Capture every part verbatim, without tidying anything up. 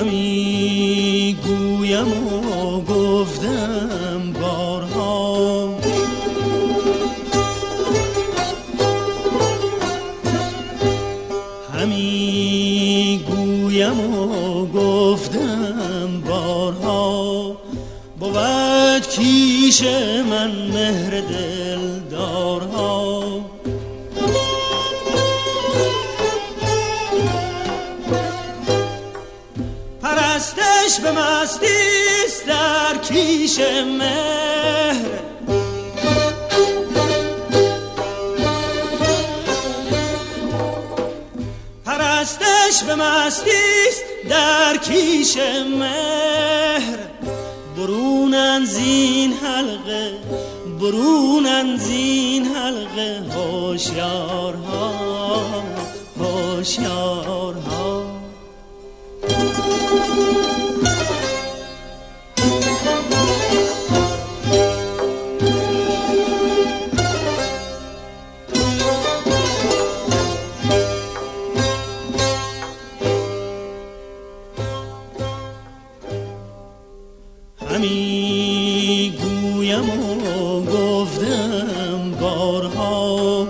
همی گویم و گفتم بارها، همی گویم و گفتم بارها، بود کیش من مهر دلدارها. پرستش به مستیست در کیش مهر، پرستش به مستیست در کیش مهر. برونن زین حلقه، برونن زین حلقه هوشیارها، هوشیارها. همی گویم و گفتم بارها،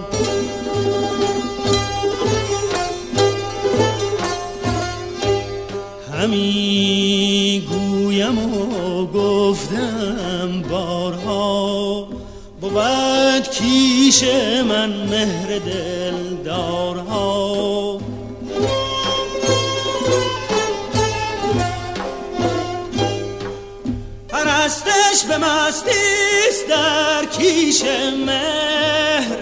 همی گویم و گفتم بارها، بود کیش من مهر دلدارها. پرستش به مستیست در کیش مهر،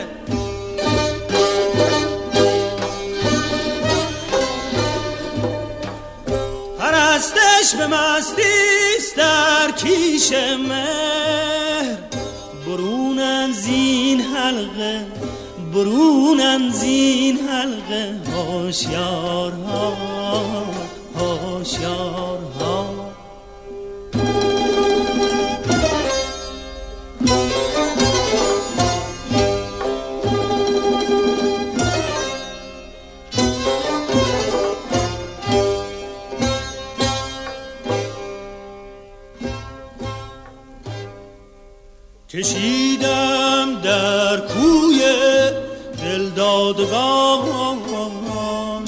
پرستش به مستیست در کیش مهر. برونن زین حلقه، برونن زین حلقه هوشیارها، هوشیارها. کشیدم در کوی دلدادگان،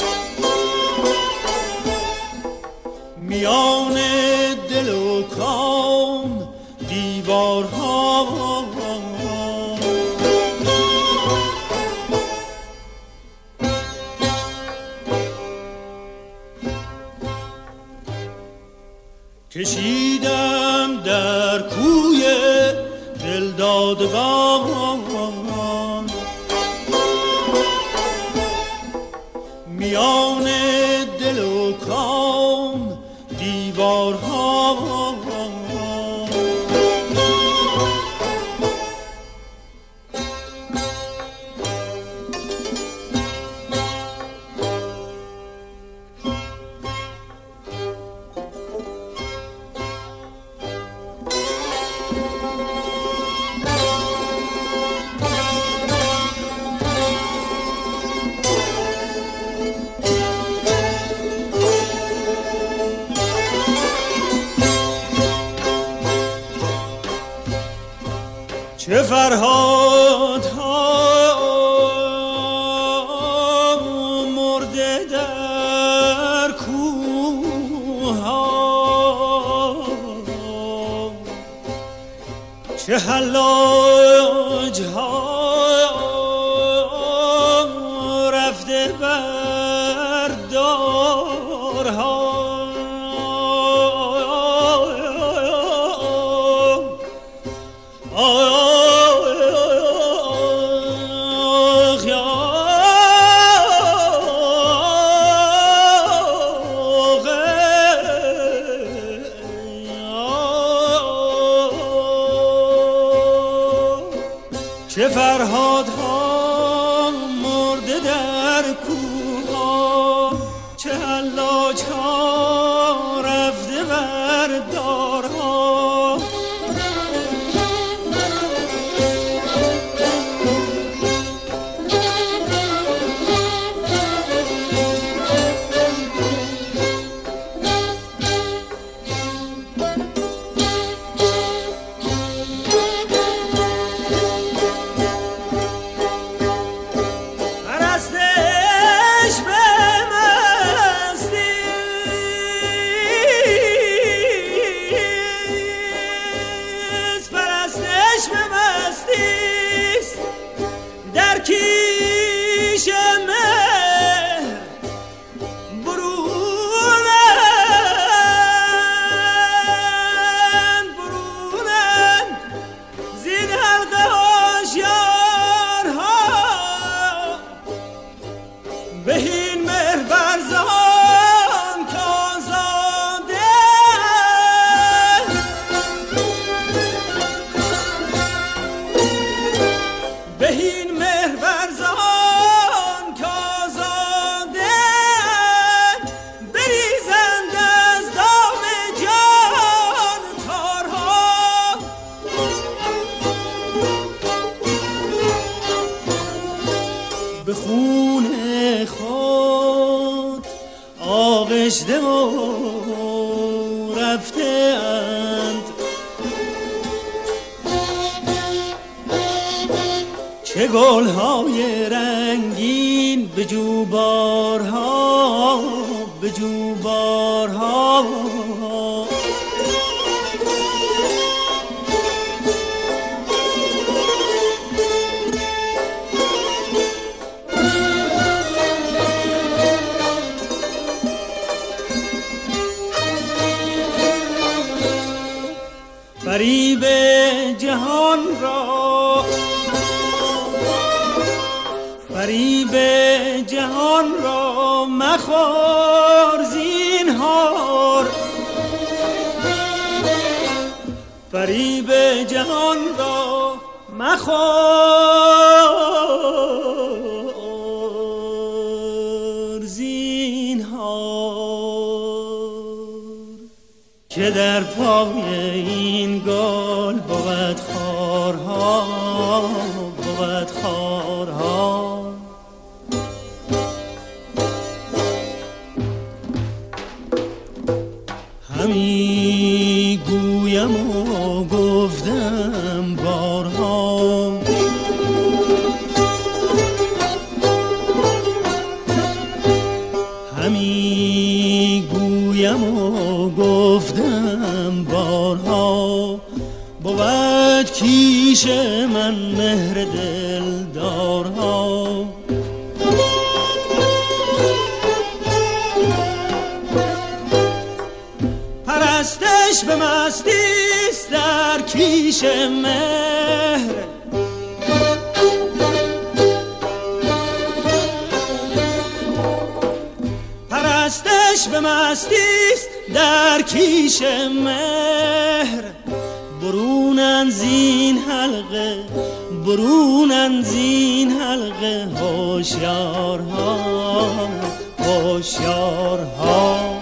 میان دل و کام دیوارها. کشیدم در کوی دلدادگان، میان دل و کام دیوارها. چه فرهاد ها مرده در کوه ها، چه حلاج ها رفته بر دارها. چه فرهادها مرده در کوه ها، چه حلاج ها رفته بر دارها. گذشته و رفته اند، چه گل‌های رنگین به جوبارها به جوبارها، فریب جهان را فریب جهان را مخور زینهار، فریب جهان را مخور زینهار، که در پای این گل بود خارها بود خارها. همی گویم و گفتم بارها، همی گویم و گفتم بارها، بود کیش من مهر دلدارها. پرستش به مستیست در کیش مهر، پرستش به مستیست در کیش مهر. برونن زین حلقه برونن زین حلقه هوشیارها هوشیارها.